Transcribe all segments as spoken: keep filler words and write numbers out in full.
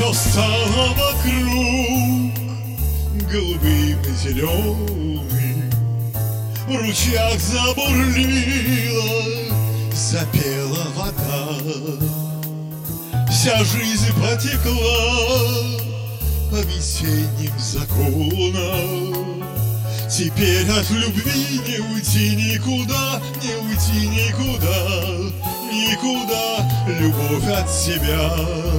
Все стало вокруг голубым и зеленым, в ручьях забурлила, запела вода. Вся жизнь потекла по весенним законам. Теперь от любви не уйти никуда, не уйти никуда, никуда. Любовь от себя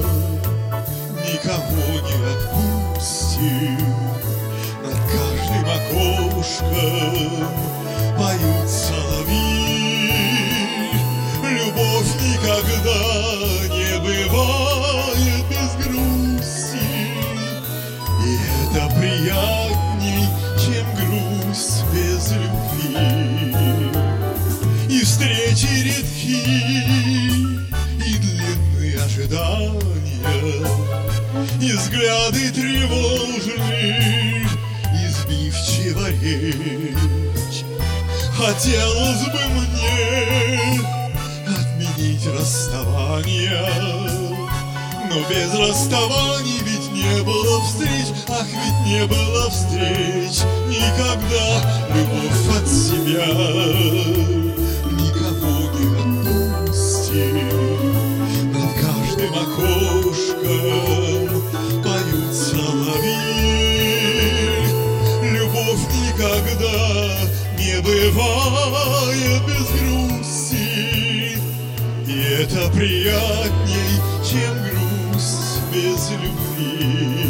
никого не отпустит. Над каждым окошком поют соловьи. Любовь никогда не бывает без грусти, и это приятней, чем грусть без любви. И встречи редки, и длинные ожидания, и взгляды тревожные, и сбивчива речь. Хотелось бы мне отменить расставание, но без расставаний ведь не было встреч. Ах, ведь не было встреч никогда. Любовь от себя никого не отпустит. Над каждым окошком поют соловьи. Любовь никогда не бывает без грусти, и это приятней, чем грусть без любви.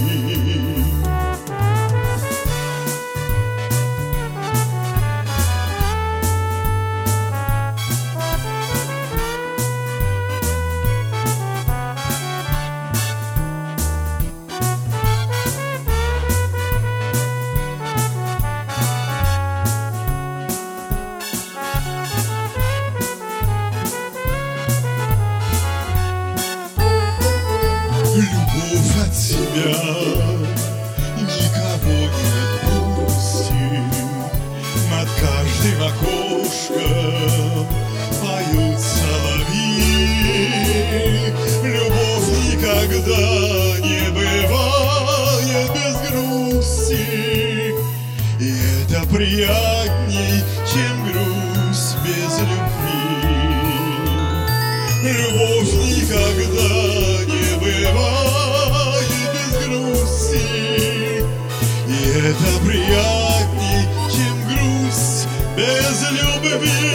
Любовь от себя никого не отпустит. Над каждым окошком поют соловьи. Любовь никогда не бывает без грусти, и это приятней, чем грусть без любви. Любовь никогда не бывает без грусти, и это приятней, чем грусть без любви.